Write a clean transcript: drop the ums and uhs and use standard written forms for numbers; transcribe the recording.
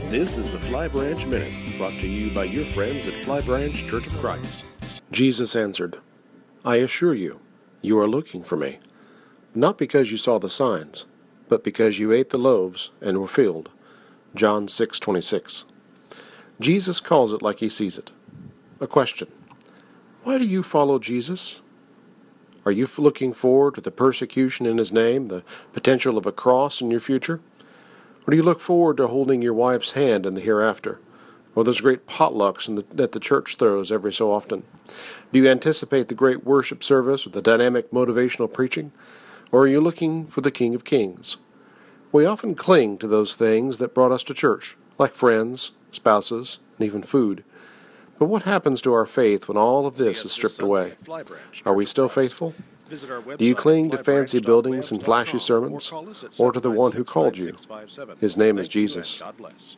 This is the Fly Branch Minute, brought to you by your friends at Fly Branch Church of Christ. Jesus answered, I assure you, you are looking for me, not because you saw the signs, but because you ate the loaves and were filled. John 6:26. Jesus calls it like he sees it. A question. Why do you follow Jesus? Are you looking forward to the persecution in his name, the potential of a cross in your future? Or do you look forward to holding your wife's hand in the hereafter, or those great potlucks that the church throws every so often? Do you anticipate the great worship service or the dynamic motivational preaching? Or are you looking for the King of Kings? We often cling to those things that brought us to church, like friends, spouses, and even food. But what happens to our faith when all of this is stripped away? Are we still faithful? Do you cling to fancy buildings and flashy sermons, or to the one who called you? His name is Jesus.